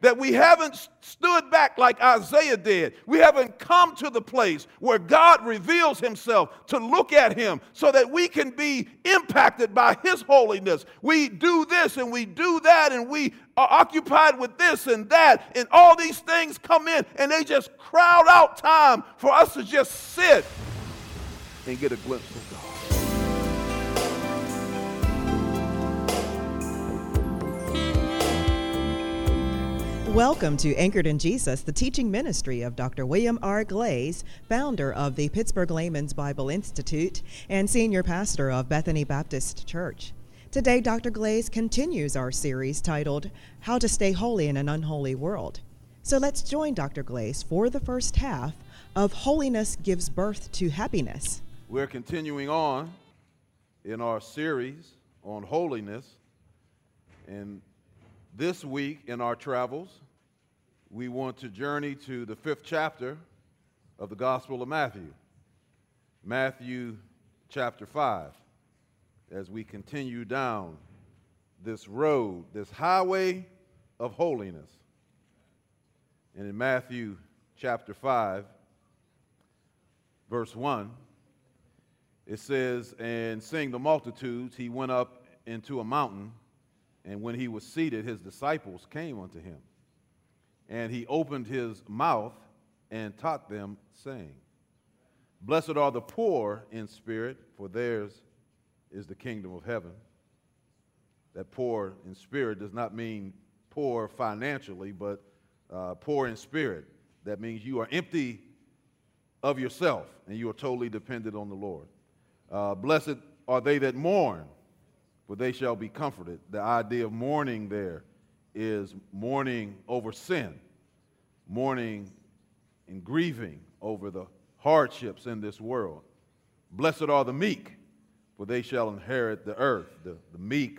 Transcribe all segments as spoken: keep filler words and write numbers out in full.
that we haven't stood back like Isaiah did. We haven't come to the place where God reveals himself to look at him so that we can be impacted by his holiness. We do this and we do that and we are occupied with this and that, and all these things come in and they just crowd out time for us to just sit and get a glimpse of God. Welcome to Anchored in Jesus, the teaching ministry of Doctor William R. Glaze, founder of the Pittsburgh Layman's Bible Institute and senior pastor of Bethany Baptist Church. Today, Doctor Glaze continues our series titled, How to Stay Holy in an Unholy World. So let's join Doctor Glaze for the first half of Holiness Gives Birth to Happiness. We're continuing on in our series on holiness, and this week in our travels, we want to journey to the fifth chapter of the Gospel of Matthew, Matthew chapter five, as we continue down this road, this highway of holiness. And in Matthew chapter five, verse one, it says, "And seeing the multitudes, he went up into a mountain, and when he was seated, his disciples came unto him. And he opened his mouth and taught them, saying, Blessed are the poor in spirit, for theirs is the kingdom of heaven." That poor in spirit does not mean poor financially, but uh, poor in spirit. That means you are empty of yourself, and you are totally dependent on the Lord. Uh, blessed are they that mourn, for they shall be comforted. The idea of mourning there is mourning over sin, mourning and grieving over the hardships in this world. Blessed are the meek, for they shall inherit the earth. The, the meek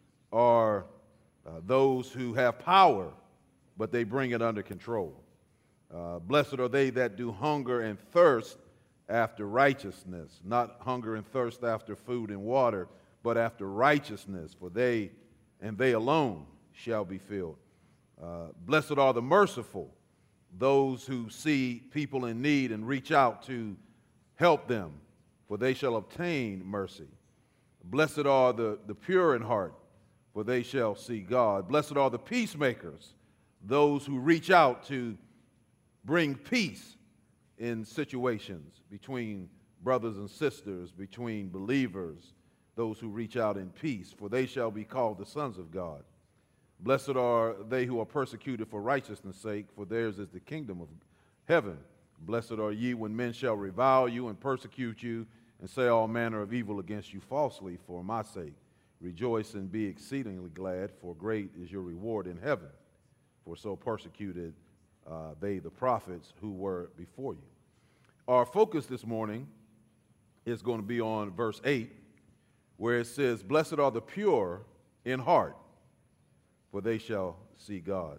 are uh, those who have power, but they bring it under control. Uh, blessed are they that do hunger and thirst after righteousness, not hunger and thirst after food and water, but after righteousness, for they and they alone shall be filled. Uh, blessed are the merciful, those who see people in need and reach out to help them, for they shall obtain mercy. Blessed are the, the pure in heart, for they shall see God. Blessed are the peacemakers, those who reach out to bring peace in situations between brothers and sisters, between believers, those who reach out in peace, for they shall be called the sons of God. Blessed are they who are persecuted for righteousness' sake, for theirs is the kingdom of heaven. Blessed are ye when men shall revile you and persecute you and say all manner of evil against you falsely for my sake. Rejoice and be exceedingly glad, for great is your reward in heaven. For so persecuted uh, they the prophets who were before you. Our focus this morning is going to be on verse eight, where it says, Blessed are the pure in heart, for they shall see God.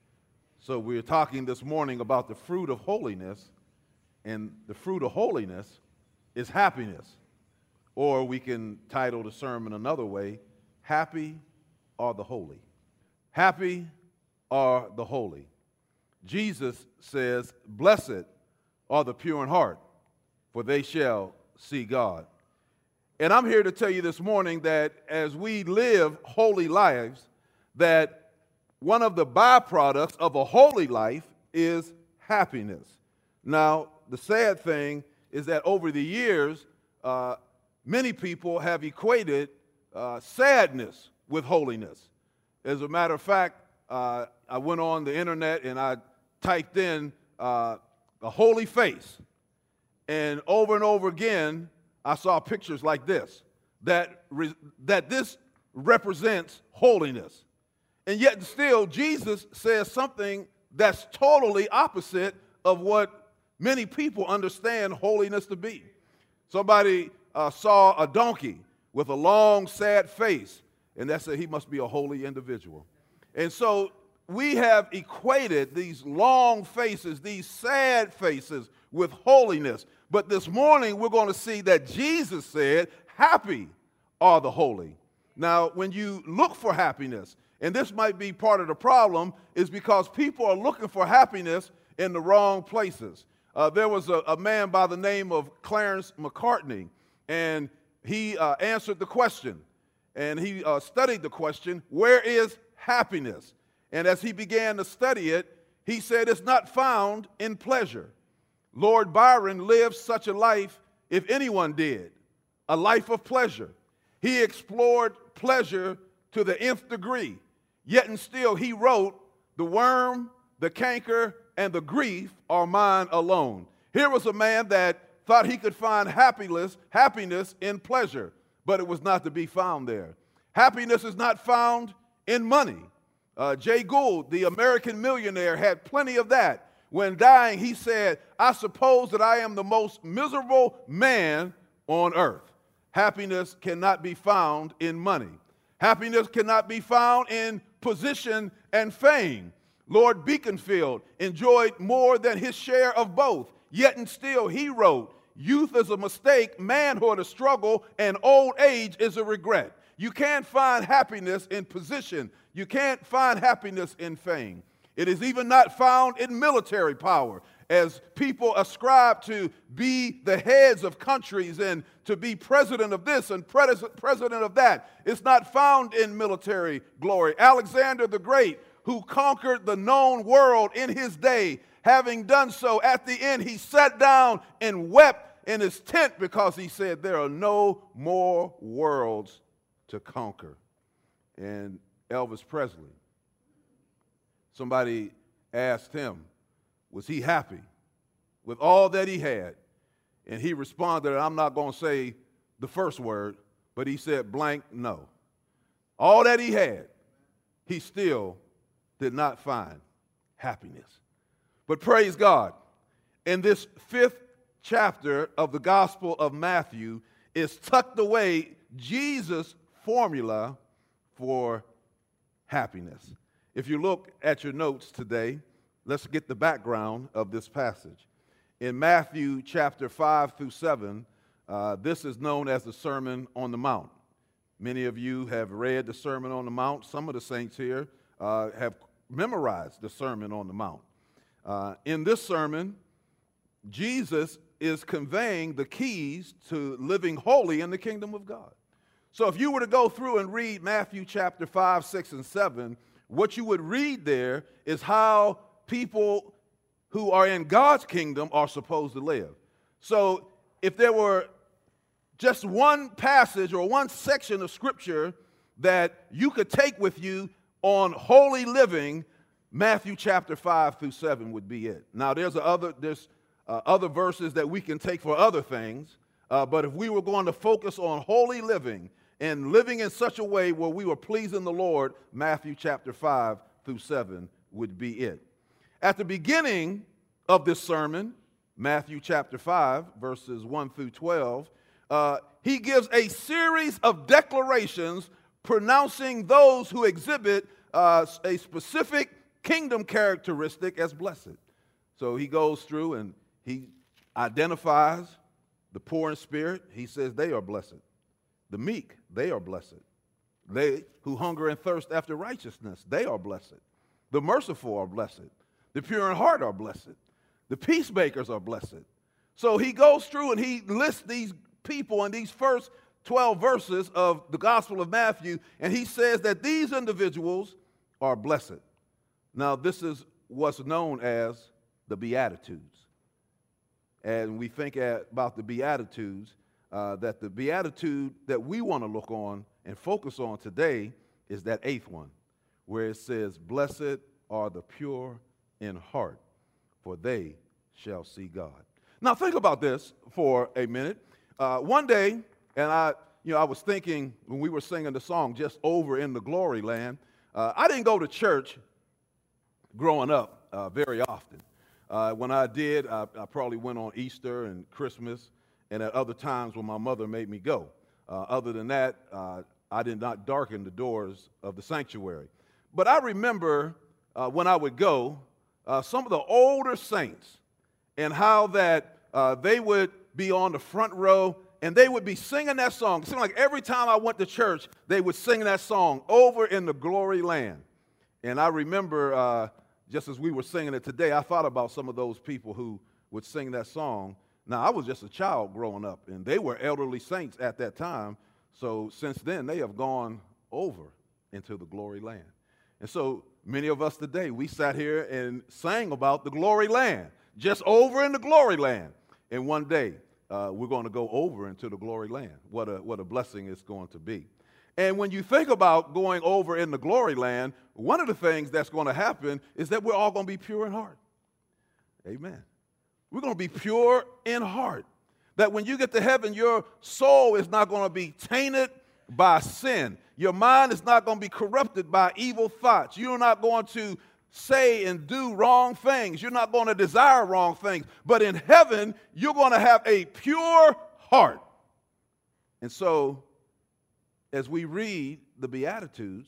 So we're talking this morning about the fruit of holiness, and the fruit of holiness is happiness. Or we can title the sermon another way, Happy are the Holy. Happy are the holy. Jesus says, Blessed are the pure in heart, for they shall see God. And I'm here to tell you this morning that as we live holy lives, that one of the byproducts of a holy life is happiness. Now, the sad thing is that over the years, uh, many people have equated uh, sadness with holiness. As a matter of fact, uh, I went on the internet and I typed in uh, a holy face. And over and over again, I saw pictures like this, that, re- that this represents holiness. And yet still, Jesus says something that's totally opposite of what many people understand holiness to be. Somebody uh, saw a donkey with a long, sad face, and that said he must be a holy individual. And so we have equated these long faces, these sad faces, with holiness. But this morning, we're going to see that Jesus said, happy are the holy. Now, when you look for happiness And this might be part of the problem, is because people are looking for happiness in the wrong places. Uh, there was a, a man by the name of Clarence McCartney, and he uh, answered the question, and he uh, studied the question, where is happiness? And as he began to study it, he said it's not found in pleasure. Lord Byron lived such a life, if anyone did, a life of pleasure. He explored pleasure to the nth degree, yet and still he wrote, the worm, the canker, and the grief are mine alone. Here was a man that thought he could find happiness, happiness in pleasure, but it was not to be found there. Happiness is not found in money. Uh, Jay Gould, the American millionaire, had plenty of that. When dying, he said, I suppose that I am the most miserable man on earth. Happiness cannot be found in money. Happiness cannot be found in position and fame. Lord Beaconsfield enjoyed more than his share of both, yet and still he wrote, youth is a mistake, manhood a struggle, and old age is a regret. You can't find happiness in position. You can't find happiness in fame. It is even not found in military power, as people ascribe to be the heads of countries and to be president of this and pres- president of that. It's not found in military glory. Alexander the Great, who conquered the known world in his day, having done so, at the end he sat down and wept in his tent because he said, there are no more worlds to conquer. And Elvis Presley, somebody asked him, was he happy with all that he had? And he responded, I'm not going to say the first word, but he said blank no. All that he had, he still did not find happiness. But praise God, in this fifth chapter of the Gospel of Matthew is tucked away Jesus' formula for happiness. If you look at your notes today, let's get the background of this passage. In Matthew chapter five through seven, uh, this is known as the Sermon on the Mount. Many of you have read the Sermon on the Mount. Some of the saints here uh, have memorized the Sermon on the Mount. Uh, in this sermon, Jesus is conveying the keys to living holy in the kingdom of God. So if you were to go through and read Matthew chapter five, six, and seven, what you would read there is how people who are in God's kingdom are supposed to live. So if there were just one passage or one section of Scripture that you could take with you on holy living, Matthew chapter five through seven would be it. Now, there's other, there's, uh, other verses that we can take for other things, uh, but if we were going to focus on holy living and living in such a way where we were pleasing the Lord, Matthew chapter five through seven would be it. At the beginning of this sermon, Matthew chapter five, verses one through twelve, uh, he gives a series of declarations pronouncing those who exhibit uh, a specific kingdom characteristic as blessed. So he goes through and he identifies the poor in spirit. He says they are blessed. The meek, they are blessed. They who hunger and thirst after righteousness, they are blessed. The merciful are blessed. The pure in heart are blessed. The peacemakers are blessed. So he goes through and he lists these people in these first twelve verses of the Gospel of Matthew, and he says that these individuals are blessed. Now, this is what's known as the Beatitudes. And we think at, about the Beatitudes, uh, that the Beatitude that we want to look on and focus on today is that eighth one, where it says, blessed are the pure in heart, for they shall see God. Now, think about this for a minute. Uh, one day, and I, you know, I was thinking when we were singing the song, Just Over in the Glory Land, uh, I didn't go to church growing up uh, very often. Uh, when I did, I, I probably went on Easter and Christmas and at other times when my mother made me go. Uh, other than that, uh, I did not darken the doors of the sanctuary. But I remember uh, when I would go, uh, some of the older saints and how that uh, they would be on the front row and they would be singing that song. It seemed like every time I went to church, they would sing that song, Over in the Glory Land. And I remember, uh, just as we were singing it today, I thought about some of those people who would sing that song. Now, I was just a child growing up, and they were elderly saints at that time. So since then, they have gone over into the glory land. And so many of us today, we sat here and sang about the glory land, just over in the glory land. And one day, uh, we're going to go over into the glory land. What a, what a blessing it's going to be. And when you think about going over in the glory land, one of the things that's going to happen is that we're all going to be pure in heart. Amen. We're going to be pure in heart. That when you get to heaven, your soul is not going to be tainted by sin. Your mind is not going to be corrupted by evil thoughts. You're not going to say and do wrong things. You're not going to desire wrong things. But in heaven, you're going to have a pure heart. And so, as we read the Beatitudes,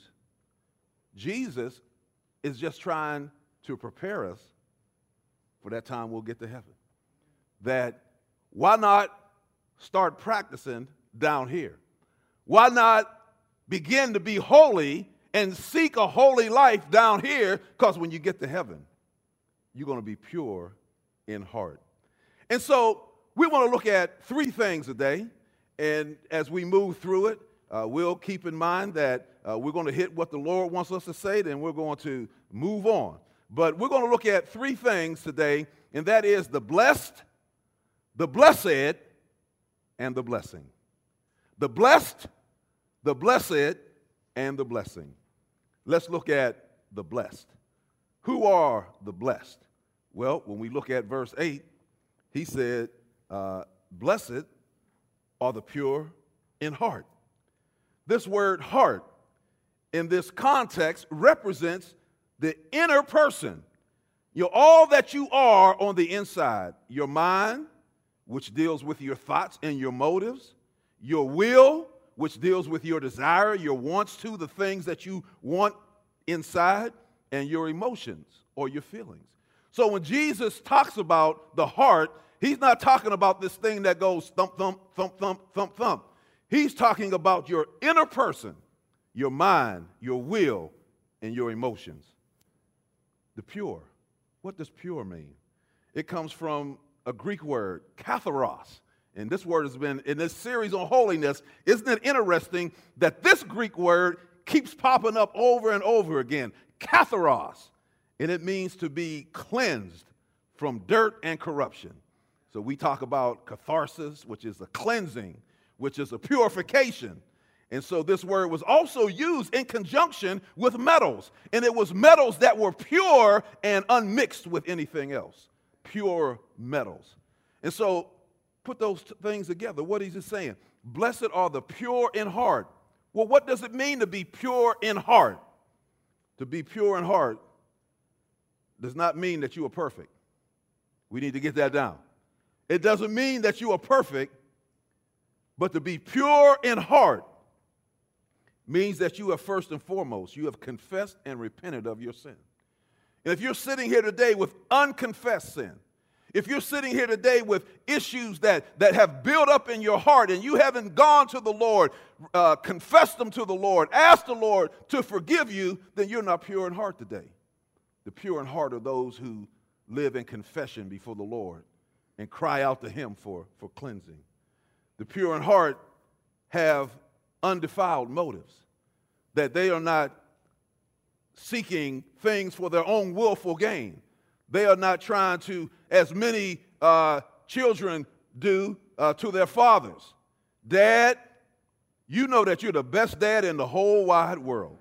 Jesus is just trying to prepare us for that time we'll get to heaven. That why not start practicing down here? Why not begin to be holy and seek a holy life down here? Because when you get to heaven, you're going to be pure in heart. And so we want to look at three things today. And as we move through it, uh, we'll keep in mind that uh, we're going to hit what the Lord wants us to say, then we're going to move on. But we're going to look at three things today, and that is the blessed, the blessed, and the blessing. The blessed, the blessed, and the blessing. Let's look at the blessed. Who are the blessed? Well, when we look at verse eight, he said, uh, blessed are the pure in heart. This word heart, in this context, represents the inner person. You know, all that you are on the inside. Your mind, which deals with your thoughts and your motives. Your will, which deals with your desire, your wants to, the things that you want inside. And your emotions or your feelings. So when Jesus talks about the heart, he's not talking about this thing that goes thump, thump, thump, thump, thump, thump. He's talking about your inner person, your mind, your will, and your emotions. The pure. What does pure mean? It comes from a Greek word, katharos. And this word has been in this series on holiness. Isn't it interesting that this Greek word keeps popping up over and over again? Katharos. And it means to be cleansed from dirt and corruption. So we talk about catharsis, which is a cleansing, which is a purification. And so this word was also used in conjunction with metals. And it was metals that were pure and unmixed with anything else. Pure metals. And so put those t- things together. What is he saying? Blessed are the pure in heart. Well, what does it mean to be pure in heart? To be pure in heart does not mean that you are perfect. We need to get that down. It doesn't mean that you are perfect, but to be pure in heart means that you have first and foremost, you have confessed and repented of your sin. And if you're sitting here today with unconfessed sin, if you're sitting here today with issues that, that have built up in your heart and you haven't gone to the Lord, uh, confessed them to the Lord, asked the Lord to forgive you, then you're not pure in heart today. The pure in heart are those who live in confession before the Lord and cry out to him for, for cleansing. The pure in heart have undefiled motives, that they are not seeking things for their own willful gain. They are not trying to, as many uh, children do uh, to their fathers. Dad, you know that you're the best dad in the whole wide world.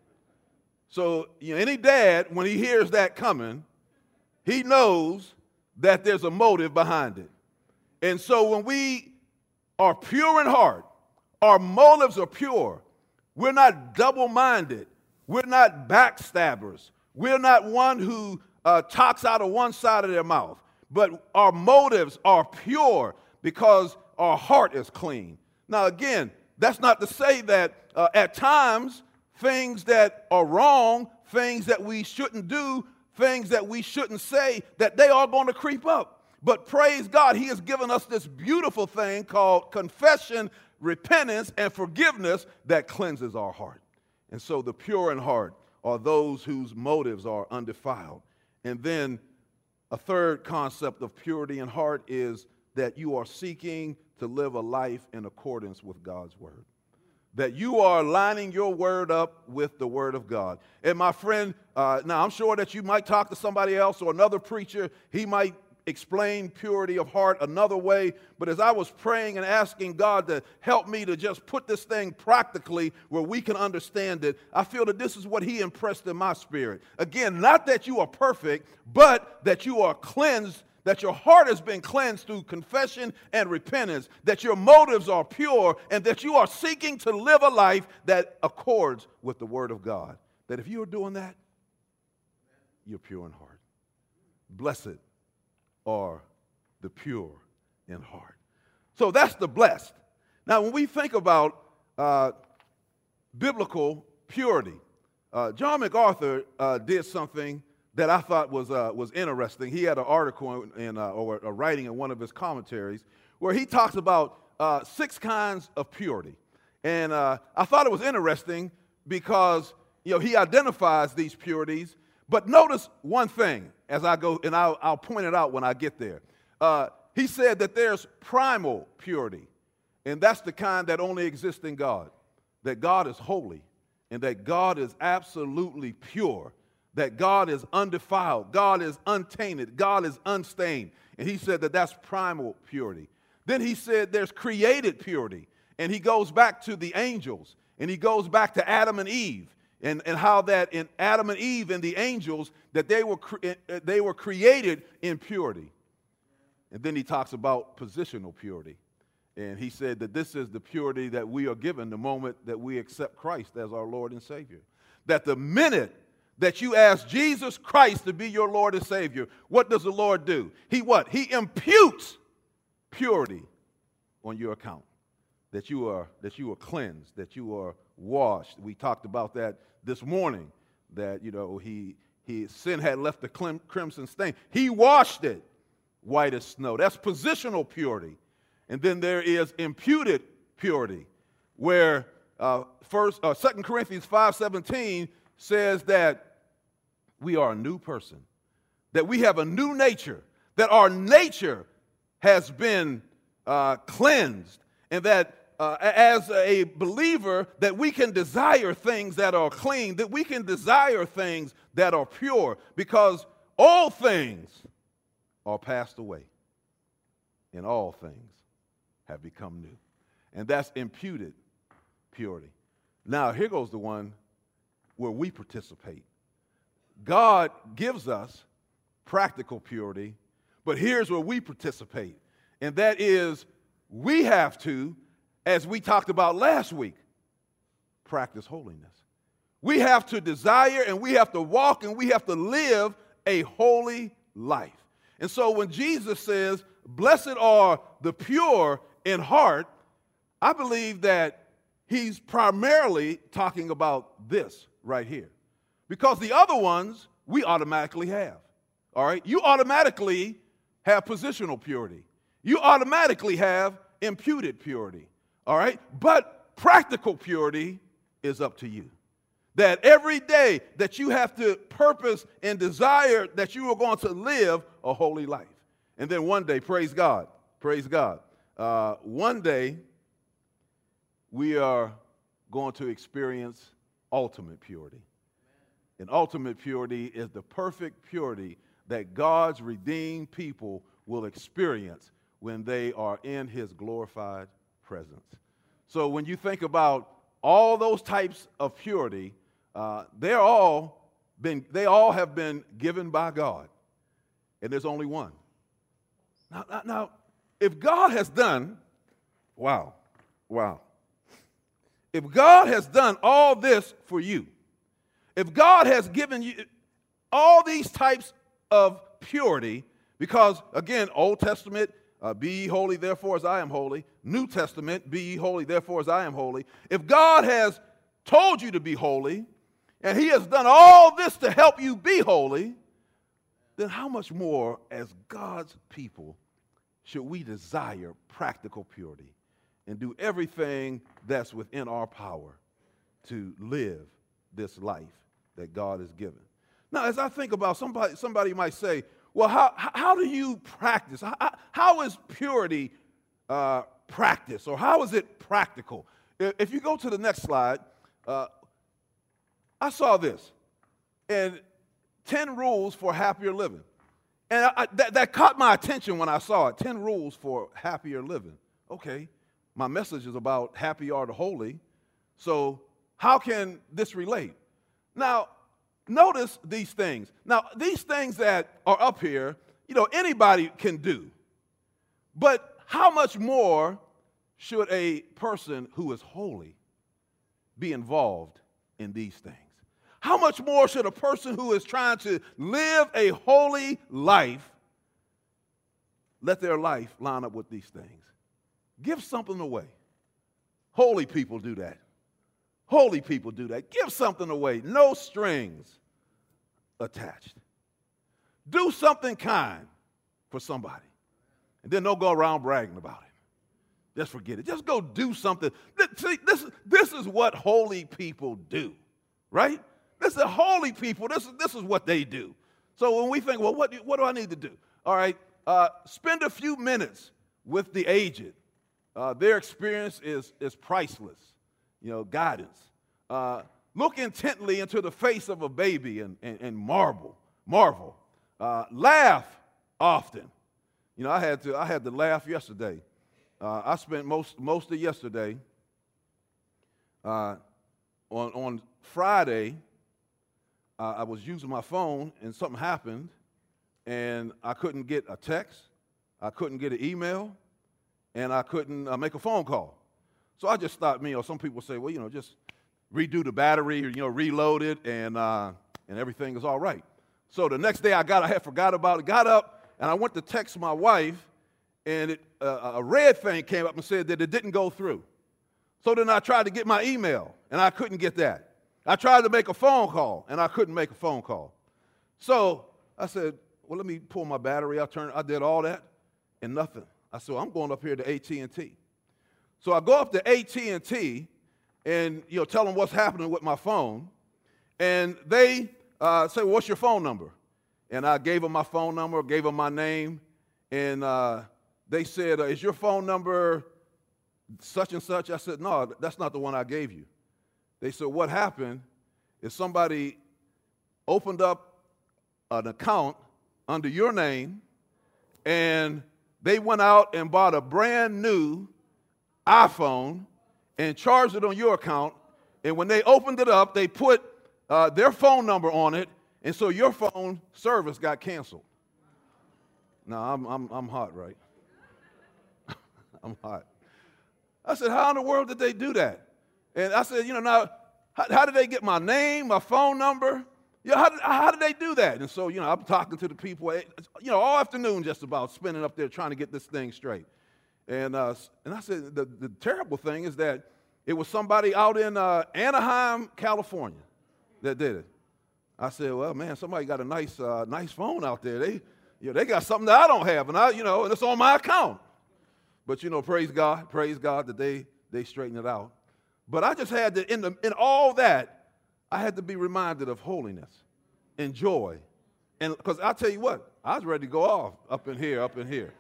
So you know, any dad, when he hears that coming, he knows that there's a motive behind it. And so when we are pure in heart, our motives are pure. We're not double-minded. We're not backstabbers. We're not one who uh, talks out of one side of their mouth. But our motives are pure because our heart is clean. Now, again, that's not to say that uh, at times things that are wrong, things that we shouldn't do, things that we shouldn't say, that they are going to creep up. But praise God, he has given us this beautiful thing called confession, repentance, and forgiveness that cleanses our heart. And so the pure in heart are those whose motives are undefiled. And then a third concept of purity in heart is that you are seeking to live a life in accordance with God's word. That you are lining your word up with the word of God. And my friend, uh, now I'm sure that you might talk to somebody else or another preacher. He might explain purity of heart another way. But as I was praying and asking God to help me to just put this thing practically where we can understand it, I feel that this is what he impressed in my spirit. Again, not that you are perfect, but that you are cleansed, that your heart has been cleansed through confession and repentance, that your motives are pure, and that you are seeking to live a life that accords with the word of God. That if you are doing that, you're pure in heart. Blessed are the pure in heart. So that's the blessed. Now, when we think about uh, biblical purity, uh, John MacArthur uh, did something that I thought was uh, was interesting. He had an article in, in uh, or a writing in one of his commentaries where he talks about uh, six kinds of purity, and uh, I thought it was interesting because you know he identifies these purities. But notice one thing as I go, and I'll, I'll point it out when I get there. Uh, he said that there's primal purity, and that's the kind that only exists in God, that God is holy, and that God is absolutely pure, that God is undefiled, God is untainted, God is unstained. And he said that that's primal purity. Then he said there's created purity, and he goes back to the angels, and he goes back to Adam and Eve. And, and how that in Adam and Eve and the angels, that they were, cre- they were created in purity. And then he talks about positional purity. And he said that this is the purity that we are given the moment that we accept Christ as our Lord and Savior. That the minute that you ask Jesus Christ to be your Lord and Savior, what does the Lord do? He what? He imputes purity on your account. That you are, that you are cleansed, that you are washed. We talked about that this morning, that, you know, he, he sin had left the crimson stain. He washed it white as snow. That's positional purity. And then there is imputed purity, where uh, first, uh, Second Corinthians five seventeen says that we are a new person, that we have a new nature, that our nature has been uh, cleansed, and that Uh, as a believer, that we can desire things that are clean, that we can desire things that are pure, because all things are passed away, and all things have become new. And that's imputed purity. Now, here goes the one where we participate. God gives us practical purity, but here's where we participate, and that is we have to, as we talked about last week, practice holiness. We have to desire, and we have to walk, and we have to live a holy life. And so when Jesus says, blessed are the pure in heart, I believe that he's primarily talking about this right here. Because the other ones, we automatically have. All right? You automatically have positional purity. You automatically have imputed purity. All right? But practical purity is up to you. That every day that you have to purpose and desire that you are going to live a holy life. And then one day, praise God, praise God, uh, one day we are going to experience ultimate purity. And ultimate purity is the perfect purity that God's redeemed people will experience when they are in his glorified presence. So when you think about all those types of purity, uh, they're all been, they all have been given by God, and there's only one. Now, now, now, if God has done, wow, wow. If God has done all this for you, if God has given you all these types of purity, because again, Old Testament, Uh, be ye holy, therefore, as I am holy. New Testament, be ye holy, therefore, as I am holy. If God has told you to be holy, and he has done all this to help you be holy, then how much more as God's people should we desire practical purity and do everything that's within our power to live this life that God has given? Now, as I think about somebody, somebody might say, well, how, how do you practice? How, how is purity uh, practiced, or how is it practical? If you go to the next slide, uh, I saw this, and ten rules for happier living. And I, I, that, that caught my attention when I saw it, ten rules for happier living. Okay, my message is about happy are the holy, so how can this relate? Now, notice these things. Now, these things that are up here, you know, anybody can do. But how much more should a person who is holy be involved in these things? How much more should a person who is trying to live a holy life let their life line up with these things? Give something away. Holy people do that. Holy people do that. Give something away. No strings attached. Do something kind for somebody. And then don't go around bragging about it. Just forget it. Just go do something. See, this, this is what holy people do, right? This is holy people. This is, this is what they do. So when we think, well, what do, what do I need to do? All right, uh, spend a few minutes with the aged. Uh, their experience is, is priceless, you know, guidance. Uh, look intently into the face of a baby and, and, and marvel, marvel. Uh, laugh often. You know, I had to, I had to laugh yesterday. Uh, I spent most, most of yesterday uh, on, on Friday. Uh, I was using my phone and something happened, and I couldn't get a text, I couldn't get an email, and I couldn't uh, make a phone call. So I just thought, you know, some people say, well, you know, just redo the battery, or, you know, reload it, and uh, and everything is all right. So the next day I got, I had forgot about it, got up, and I went to text my wife, and it, uh, a red thing came up and said that it didn't go through. So then I tried to get my email, and I couldn't get that. I tried to make a phone call, and I couldn't make a phone call. So I said, well, let me pull my battery. I turned, I did all that, and nothing. I said, well, I'm going up here to A T and T. So I go up to A T and T, and you know, tell them what's happening with my phone, and they uh, say, well, what's your phone number? And I gave them my phone number, gave them my name, and uh, they said, uh, is your phone number such and such? I said, no, that's not the one I gave you. They said, what happened is somebody opened up an account under your name, and they went out and bought a brand new iPhone and charged it on your account, and when they opened it up, they put uh, their phone number on it, and so your phone service got canceled. Now, I'm, I'm, I'm hot, right? I'm hot. I said, how in the world did they do that? And I said, you know, now, how, how did they get my name, my phone number? You know, how, did, how did they do that? And so, you know, I'm talking to the people, you know, all afternoon just about, spending up there trying to get this thing straight. And uh, and I said, the, the terrible thing is that it was somebody out in uh, Anaheim, California that did it. I said, well, man, somebody got a nice uh, nice phone out there. They, you know, they got something that I don't have, and I, you know, and it's on my account. But, you know, praise God, praise God that they, they straightened it out. But I just had to, in, the, in all that, I had to be reminded of holiness and joy. And because I'll tell you what, I was ready to go off up in here, up in here.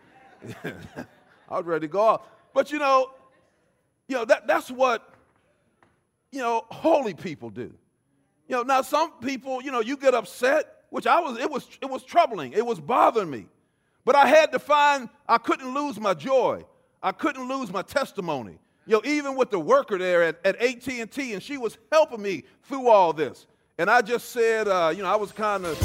I was ready to go off. But, you know, you know that, that's what, you know, holy people do. You know, now some people, you know, you get upset, which I was, it was, it was troubling. It was bothering me. But I had to find, I couldn't lose my joy. I couldn't lose my testimony. You know, even with the worker there at, at A T and T, and she was helping me through all this. And I just said, uh, you know, I was kind of...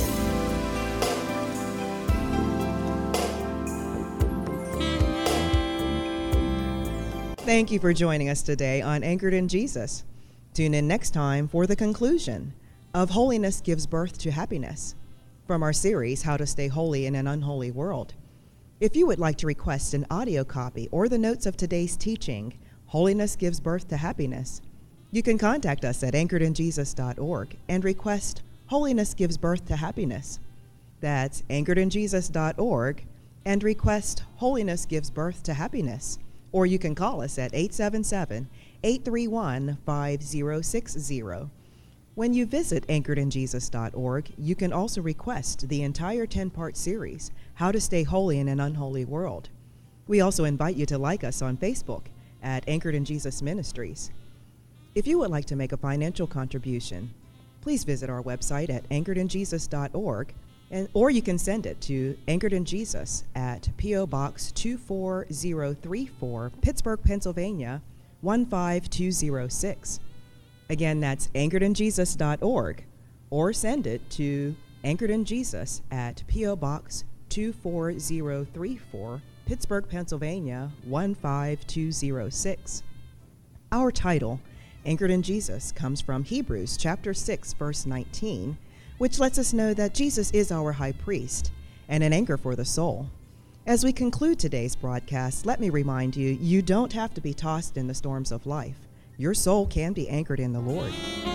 Thank you for joining us today on Anchored in Jesus. Tune in next time for the conclusion of Holiness Gives Birth to Happiness from our series, How to Stay Holy in an Unholy World. If you would like to request an audio copy or the notes of today's teaching, Holiness Gives Birth to Happiness, you can contact us at anchored in jesus dot org and request Holiness Gives Birth to Happiness. That's anchored in jesus dot org, and request Holiness Gives Birth to Happiness. Or you can call us at eight seven seven, eight three one, five zero six zero. When you visit anchored in jesus dot org, you can also request the entire ten-part series, How to Stay Holy in an Unholy World. We also invite you to like us on Facebook at Anchored in Jesus Ministries. If you would like to make a financial contribution, please visit our website at anchored in jesus dot org, and, or you can send it to Anchored in Jesus at P O. Box two four zero three four, Pittsburgh, Pennsylvania, one five two zero six. Again, that's anchored in jesus dot org, or send it to Anchored in Jesus at P O. Box two four zero three four, Pittsburgh, Pennsylvania, one five two zero six. Our title, Anchored in Jesus, comes from Hebrews chapter six, verse nineteen, which lets us know that Jesus is our high priest and an anchor for the soul. As we conclude today's broadcast, let me remind you, you don't have to be tossed in the storms of life. Your soul can be anchored in the Lord.